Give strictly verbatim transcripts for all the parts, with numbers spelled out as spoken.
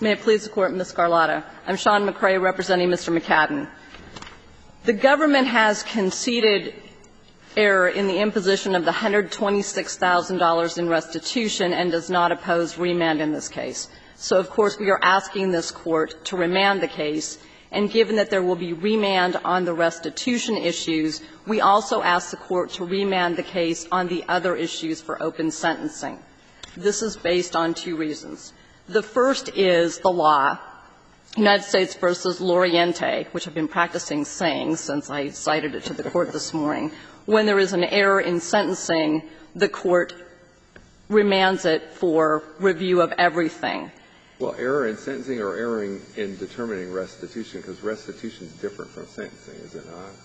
May it please the Court, Miz Scarlata. I'm Sean McCrae representing Mister McCadden. The government has conceded error in the imposition of the one hundred twenty-six thousand dollars in restitution and does not oppose remand in this case. So, of course, we are asking this Court to remand the case, and given that there will be remand on the restitution issues, we also ask the Court to remand the case on the other issues for open sentencing. This is based on two reasons. The first is the law, United States v. Loriente, which I've been practicing saying since I cited it to the Court this morning. When there is an error in sentencing, the Court remands it for review of everything. Well, error in sentencing or erring in determining restitution, because restitution is different from sentencing, is it not?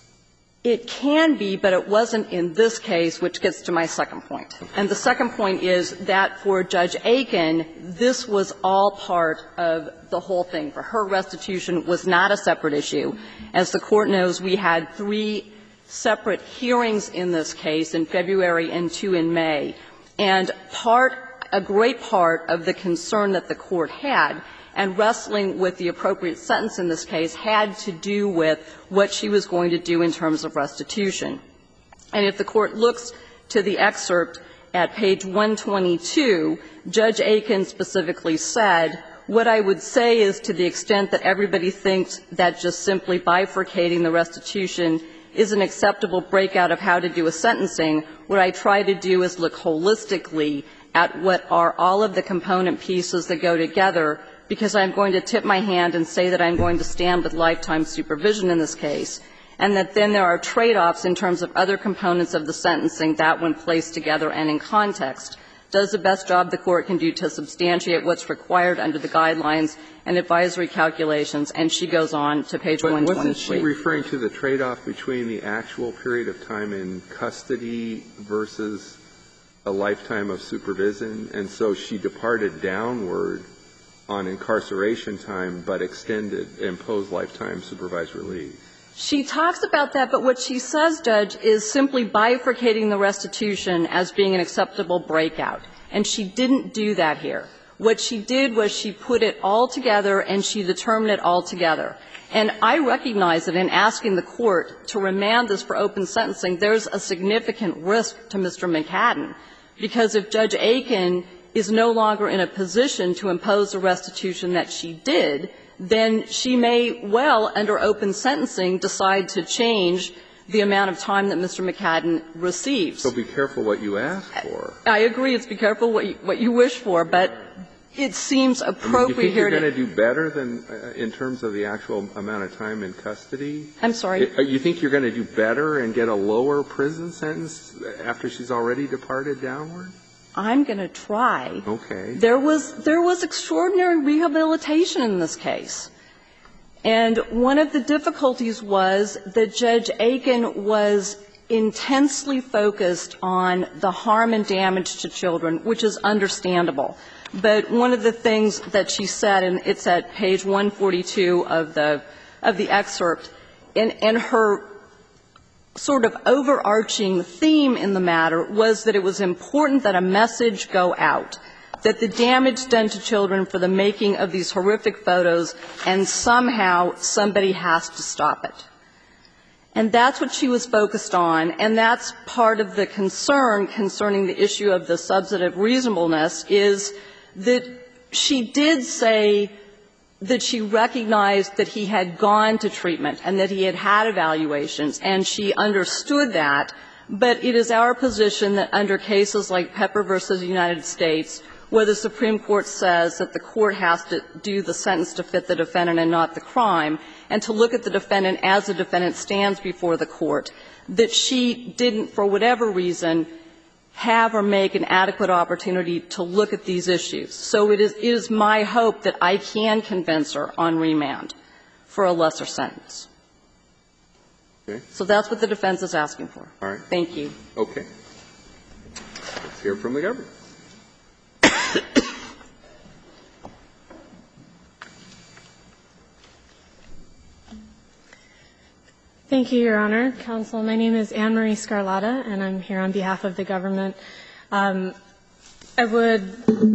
It can be, but it wasn't in this case, which gets to my second point. And the second point is that for Judge Aiken, this was all part of the whole thing. For her, restitution was not a separate issue. As the Court knows, we had three separate hearings in this case, in February and two in May. And part a great part of the concern that the Court had, and wrestling with the appropriate sentence in this case, had to do with what she was going to do in terms of restitution. And if the Court looks to the excerpt at page one twenty-two, Judge Aiken specifically said, what I would say is, to the extent that everybody thinks that just simply bifurcating the restitution is an acceptable breakout of how to do a sentencing, what I try to do is look holistically at what are all of the component pieces that go together, because I'm going to tip my hand and say that I'm going to stand with lifetime supervision in this case, and that then there are trade-offs in terms of other components of the sentencing that, when placed together and in context, does the best job the Court can do to substantiate what's required under the guidelines and advisory calculations. And she goes on to page one twenty-three. But wasn't she referring to the trade-off between the actual period of time in custody versus a lifetime of supervision? And so she departed downward on incarceration time, but extended, imposed lifetime supervised release. She talks about that, but what she says, Judge, is simply bifurcating the restitution as being an acceptable breakout. And she didn't do that here. What she did was she put it all together and she determined it all together. And I recognize that in asking the Court to remand this for open sentencing, there's a significant risk to Mister McCadden, because if Judge Aiken is no longer in a position to impose the restitution that she did, then she may well, under open sentencing, decide to change the amount of time that Mister McCadden receives. So be careful what you ask for. I agree. It's be careful what you, what you wish for, but it seems appropriate here to. Do you think you're going to do better than uh, in terms of the actual amount of time in custody? I'm sorry? It, you think you're going to do better and get a lower prison sentence after she's already departed downward? I'm going to try. Okay. There was there was extraordinary rehabilitation in this case. And one of the difficulties was that Judge Aiken was intensely focused on the harm and damage to children, which is understandable. But one of the things that she said, and it's at page one forty-two of the of the excerpt, in, in her sort of overarching theme in the matter was that it was important that a message go out, that the damage done to children for the making of these horrific photos, and somehow somebody has to stop it. And that's what she was focused on, and that's part of the concern concerning the issue of the substantive reasonableness, is that she did say that she recognized that he had gone to treatment and that he had had evaluations, and she understood that, but it is our position that under cases like Pepper v. United States, where the Supreme Court says that the court has to do the sentence to fit the defendant and not the crime, and to look at the defendant as the defendant stands before the court, that she didn't, for whatever reason, have or make an adequate opportunity to look at these issues. So it is, it is my hope that I can convince her on remand for a lesser sentence. Okay. So that's what the defense is asking for. All right. Thank you. Okay. Let's hear from the government. Thank you, Your Honor. Counsel, my name is Anne-Marie Scarlata, and I'm here on behalf of the government. Um, I would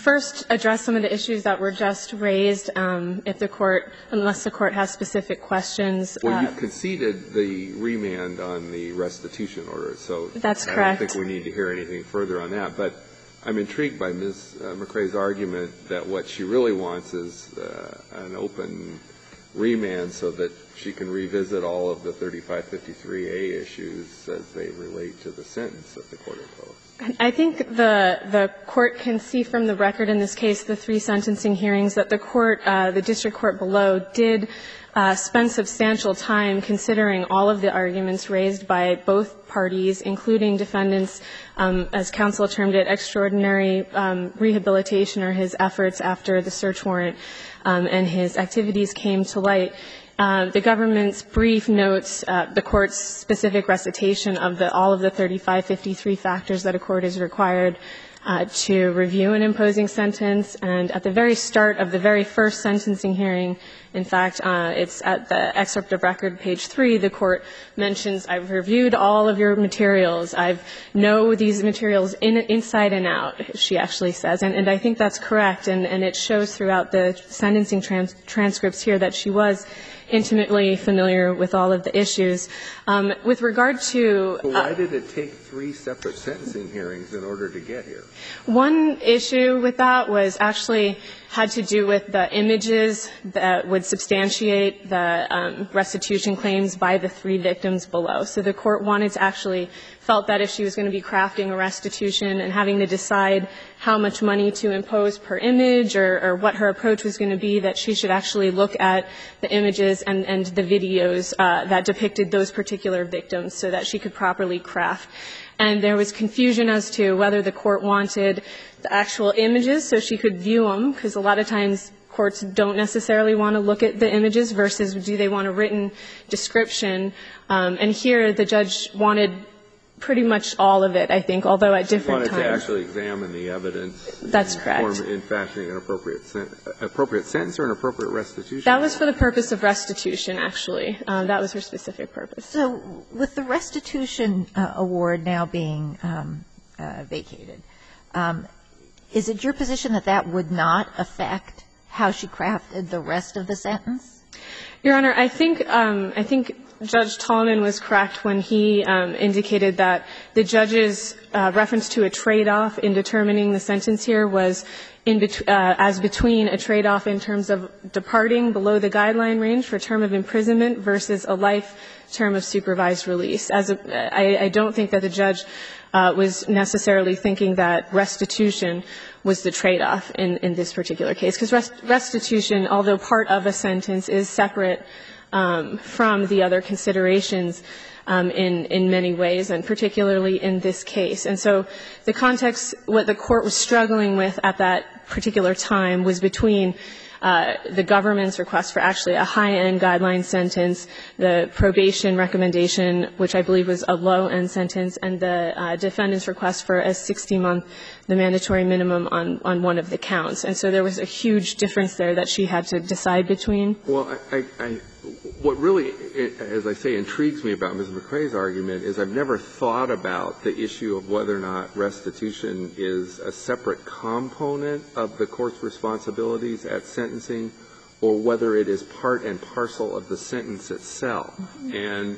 first address some of the issues that were just raised, um, if the Court, unless the Court has specific questions. Well, uh, you've conceded the remand on the restitution order, so that's I correct. don't think we need to hear anything further on that. But I'm intrigued by Miz McRae's argument that what she really wants is uh, an open remand so that she can revisit all of the thirty-five fifty-three A issues as they relate to the sentence that the Court imposed. I think the the Court can see from the record in this case, the three sentencing hearings, that the Court, uh, the district court below, did uh, spend substantial time considering all of the arguments raised by both parties, including defendants, um, as counsel termed it, extraordinary um, rehabilitation, or his efforts after the search warrant um, and his activities came to light. Uh, the government's brief notes uh, the Court's specific recitation of the, all of the thirty-five fifty-three factors that a court is required uh, to review an imposing sentence. And at the very start of the very first sentencing hearing, in fact, uh, it's at the excerpt of record, page three, the Court mentions, I've reviewed all of your materials. I know these materials in, inside and out, she actually says. And, and I think that's correct. And, and it shows throughout the sentencing trans- transcripts here that she was intimately familiar with all of the issues. Um, with regard to... But why did it take three separate sentencing hearings in order to get here? One issue with that was actually had to do with the images that would substantiate the um, restitution claims by the three victims below. So the Court wanted to actually, felt that if she was going to be crafting a restitution and having to decide how much money to impose per image, or, or what her approach was going to be, that she should actually look at the images and, and the videos uh, that depicted those particular victims so that she could properly craft. And there was confusion as to whether the Court wanted the actual images so she could view them, because a lot of times courts don't necessarily want to look at the images, versus do they want a written description. Um, and here the judge wanted pretty much all of it, I think, although at different times. Wanted to actually examine the evidence. That's in correct. Form, in fashioning an appropriate, sen- appropriate sentence or an appropriate restitution? That was for the purpose of restitution, actually. Um, that was her specific purpose. So with the restitution uh, award now being um, uh, vacated, um, is it your position that that would not affect how she crafted the rest of the sentence? Your Honor, I think um, I think Judge Tallman was correct when he um, indicated that the judge's uh, reference to a trade-off in determining the sentence here was in bet- uh, as between a trade-off in terms of departing below the guideline range for term of imprisonment versus a life term of supervised release. As a, I, I don't think that the judge uh, was necessarily thinking that restitution was the trade-off in, in this particular case, because rest- restitution, although part of a sentence, is separate um, from the other considerations um, in, in many ways, and particularly in this case. And so the context, what the Court was struggling with at that particular time was between Uh, the government's request for actually a high-end guideline sentence, the probation recommendation, which I believe was a low-end sentence, and the uh, defendant's request for a sixty-month, the mandatory minimum on, on one of the counts. And so there was a huge difference there that she had to decide between. Well, I, I, I what really, as I say, intrigues me about Miz McRae's argument is I've never thought about the issue of whether or not restitution is a separate component of the court's responsibilities at sentencing, or whether it is part and parcel of the sentence itself. Mm-hmm. And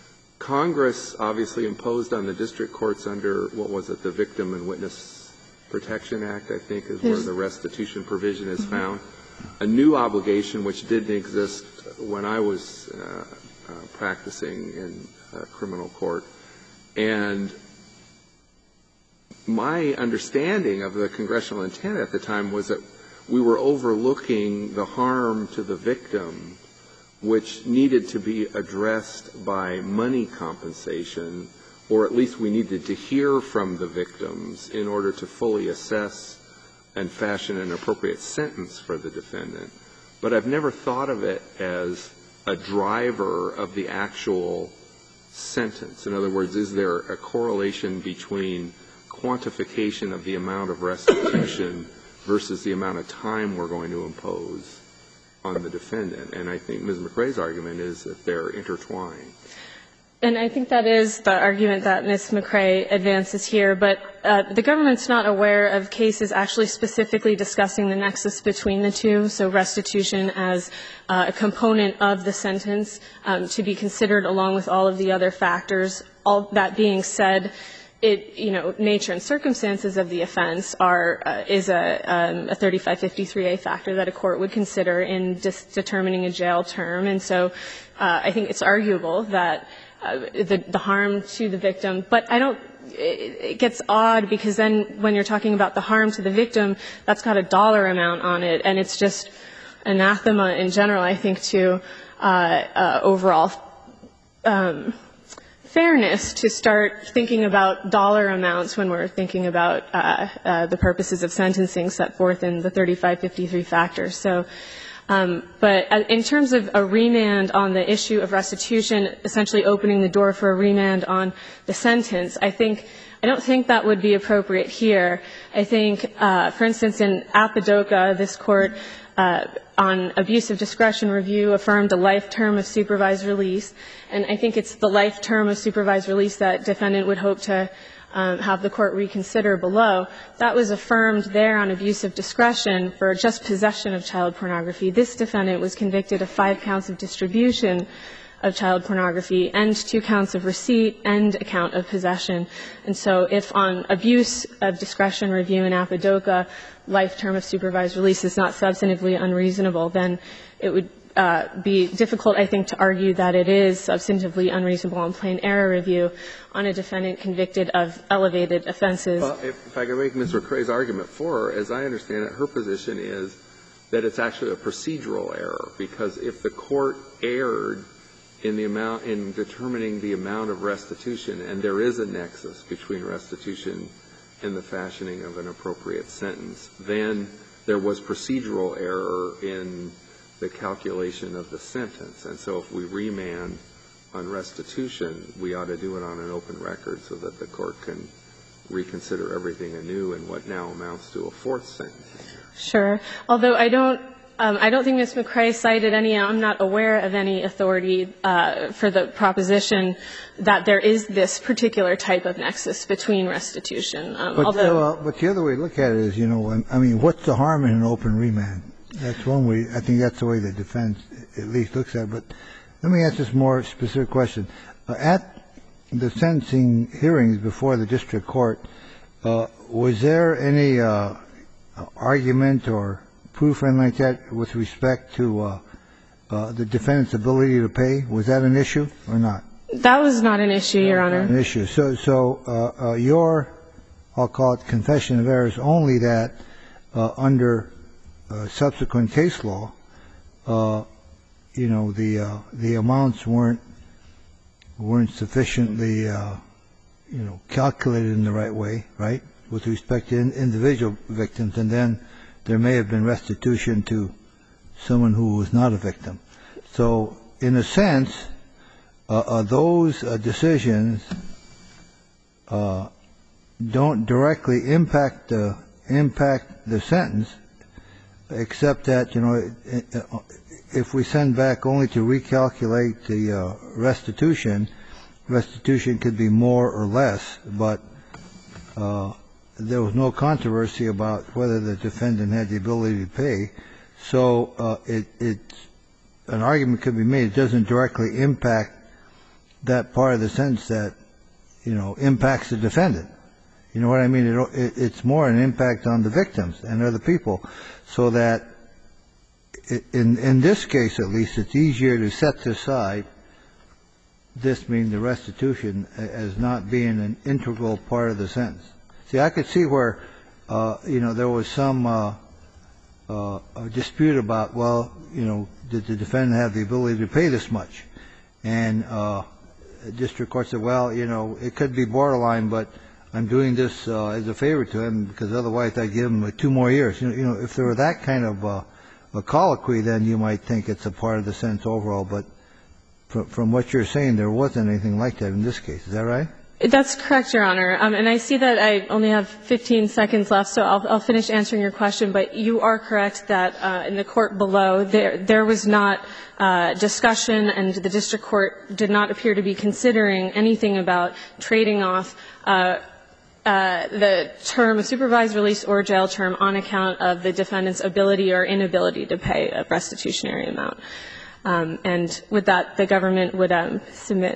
Congress obviously imposed on the district courts under, what was it, the Victim and Witness Protection Act, I think, is where the restitution provision is mm-hmm. found, a new obligation which didn't exist when I was uh, uh, practicing in uh, criminal court. And my understanding of the congressional intent at the time was that we were overlooking the harm to the victim, which needed to be addressed by money compensation, or at least we needed to hear from the victims in order to fully assess and fashion an appropriate sentence for the defendant. But I've never thought of it as a driver of the actual sentence. In other words, is there a correlation between quantification of the amount of restitution versus the amount of time we're going to impose on the defendant? And I think Miz McRae's argument is that they're intertwined. And I think that is the argument that Miz McCrae advances here. But uh, the government's not aware of cases actually specifically discussing the nexus between the two, so restitution as uh, a component of the sentence um, to be considered along with all of the other factors. All that being said, it, you know, nature and circumstances of the offense are, uh, is a, um, a thirty-five fifty-three A factor that a court would consider in dis- determining a jail term. And so uh, I think it's arguable that uh, the, the harm to the victim, but I don't, it, it gets odd because then when you're talking about the harm to the victim, that's got a dollar amount on it, and it's just anathema in general, I think, to uh, uh, overall um fairness to start thinking about dollar amounts when we're thinking about uh, uh, the purposes of sentencing set forth in the thirty-five fifty-three factors. So, um, but in terms of a remand on the issue of restitution, essentially opening the door for a remand on the sentence, I think I don't think that would be appropriate here. I think, uh, for instance, in Apodaca, this court uh, on abuse of discretion review affirmed a life term of supervised release, and I think it's the life term of supervised release that defendant would hope to um, have the court reconsider below. That was affirmed there on abuse of discretion for just possession of child pornography. This defendant was convicted of five counts of distribution of child pornography and two counts of receipt and a count of possession. And so if on abuse of discretion review in Apodaca, life term of supervised release is not substantively unreasonable, then it would uh, be difficult, I think, to argue that it is substantively unreasonable on plain error review on a defendant convicted of elevated offenses. Well, if, if I can make Miz McCrae's argument for her, as I understand it, her position is that it's actually a procedural error, because if the court erred in the amount, in determining the amount of restitution, and there is a nexus between restitution and the fashioning of an appropriate sentence, then there was procedural error in the calculation of the sentence. And so if we remand on restitution, we ought to do it on an open record so that the court can reconsider everything anew in what now amounts to a fourth sentence. Sure. Although I don't Um, I don't think Miz McCrae cited any. I'm not aware of any authority uh, for the proposition that there is this particular type of nexus between restitution. Um, but, although, uh, but the other way to look at it is, you know, I mean, what's the harm in an open remand? That's one way. I think that's the way the defense at least looks at it. But let me ask this more specific question. Uh, at the sentencing hearings before the district court, uh, was there any uh, argument or proof or anything like that with respect to uh, uh, the defendant's ability to pay? Was that an issue or not? That was not an issue, Your Honor. An issue. So, so uh, uh, your, I'll call it confession of errors, only that uh, under uh, subsequent case law, uh, you know, the uh, the amounts weren't weren't sufficiently, uh, you know, calculated in the right way, right, with respect to in, individual victims, and then there may have been restitution to someone who was not a victim. So, in a sense, uh, uh, those uh, decisions uh, don't directly impact the impact the sentence, except that, you know, if we send back only to recalculate the uh, restitution, restitution could be more or less, but uh, there was no controversy about whether the defendant had the ability to pay. So uh, it, it's an argument could be made. It doesn't directly impact that part of the sentence that, you know, impacts the defendant. You know what I mean? It, it, it's more an impact on the victims and other people. So that it, in, in this case, at least, it's easier to set aside this being the restitution as not being an integral part of the sentence. See, I could see where, uh, you know, there was some uh, uh, dispute about, well, you know, did the defendant have the ability to pay this much? And uh, the district court said, well, you know, it could be borderline, but I'm doing this uh, as a favor to him because otherwise I'd give him two more years. You know, you know if there were that kind of uh, a colloquy, then you might think it's a part of the sentence overall. But from, from what you're saying, there wasn't anything like that in this case. Is that right? That's correct, Your Honor. Um, and I see that I only have fifteen seconds left, so I'll, I'll finish answering your question. But you are correct that uh, in the court below, there, there was not uh, discussion, and the district court did not appear to be considering anything about trading off uh, uh, the term of supervised release or jail term on account of the defendant's ability or inability to pay a restitutionary amount. Um, and with that, the government would um, submit.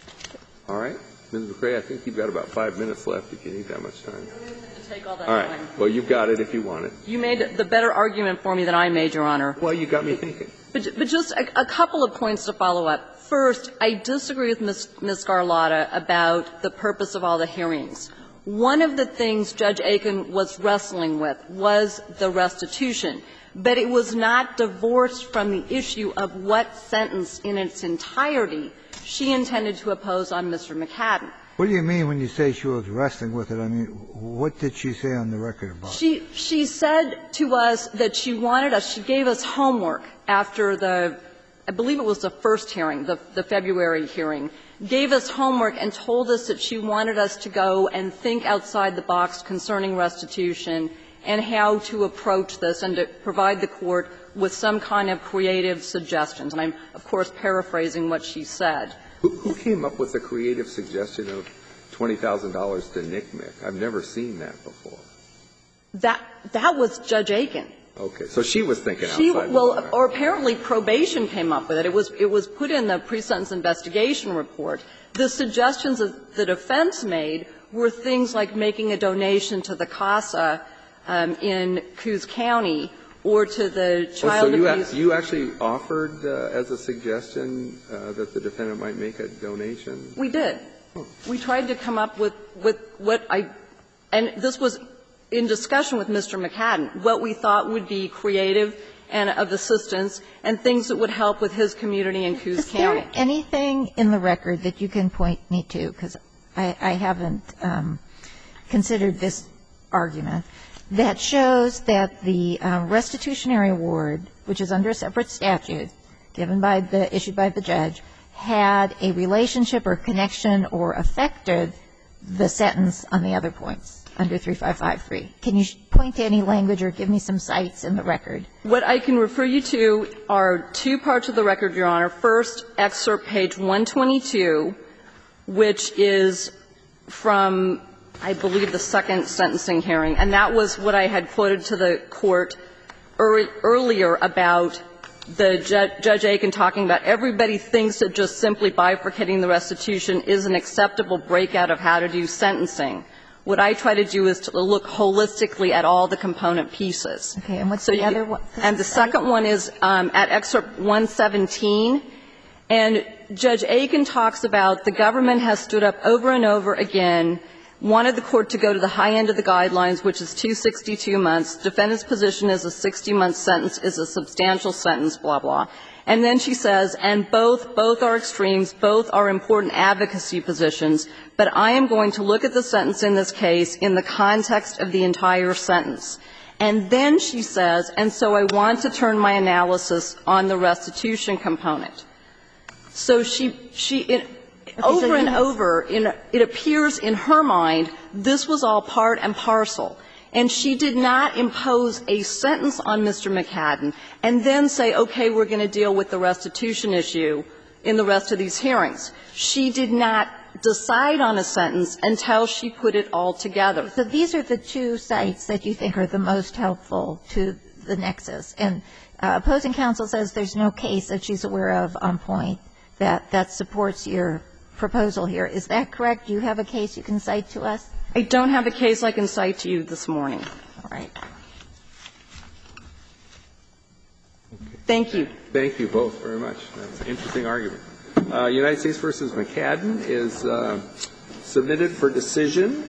All right. Miz McRae, I think you've got about five minutes left if you need that much time. I don't intend to take all that all right. time. Well, you've got it if you want it. You made the better argument for me than I made, Your Honor. Well, you got me thinking. But, but just a, a couple of points to follow up. First, I disagree with Miz Miz Garlotta about the purpose of all the hearings. One of the things Judge Aiken was wrestling with was the restitution, but it was not divorced from the issue of what sentence in its entirety she intended to oppose on Mister McCadden. What do you mean when you say she was wrestling with it? I mean, what did she say on the record about it? She, she said to us that she wanted us, she gave us homework after the, I believe it was the first hearing, the, the February hearing, gave us homework and told us that she wanted us to go and think outside the box concerning restitution and how to approach this and to provide the Court with some kind of creative suggestions. And I'm, of course, paraphrasing what she said. Who, who came up with the creative suggestion of twenty thousand dollars to Nick Mick? I've never seen that before. That, that was Judge Aiken. Okay. So she was thinking She, outside well, the box. or apparently probation came up with it. It was, it was put in the pre-sentence investigation report. The suggestions that the defense made were things like making a donation to the CASA um, in Coos County or to the child oh, so you abuse. A- you actually offered uh, as a suggestion uh, that the defendant might make a donation? We did. We tried to come up with, with what I – and this was in discussion with Mister McCadden, what we thought would be creative and of assistance and things that would help with his community in Coos Is County. there anything in the record that you can point me to, because I, I haven't um, considered this argument, that shows that the uh, restitutionary award, which is under a separate statute given by the – issued by the judge, had a relationship or connection or affected the sentence on the other points under three five five three. Can you point to any language or give me some cites in the record? What I can refer you to are two parts of the record, Your Honor. First, excerpt page one twenty-two, which is from, I believe, the second sentencing hearing, and that was what I had quoted to the Court er- earlier about the Judge, Judge Aiken talking about everybody thinks that just simply bifurcating the restitution is an acceptable breakout of how to do sentencing. What I try to do is to look holistically at all the component pieces. Okay, and what's so the you, other one? And the second one is um, at excerpt one seventeen, and Judge Aiken talks about the government has stood up over and over again, wanted the Court to go to the high end of the guidelines, which is two hundred sixty-two months. Defendant's position is a sixty-month sentence is a substantial sentence, blah, blah. And then she says, and both, both are extremes, both are important advocacy positions, but I am going to look at the sentence in this case in the context of the entire sentence. And then she says, and so I want to turn my analysis on the restitution component. So she, she, it, over and over, in, it appears in her mind this was all part and parcel. And she did not impose a sentence on Mister McCadden and then say, okay, we're going to deal with the restitution issue in the rest of these hearings. She did not decide on a sentence until she put it all together. So these are the two sites that you think are the most helpful to the nexus. And uh, opposing counsel says there's no case that she's aware of on point that, that supports your proposal here. Is that correct? Do you have a case you can cite to us? I don't have a case I can cite to you this morning. All right. Thank you. Thank you both very much. That's an interesting argument. Uh, United States versus McCadden is uh, submitted for decision.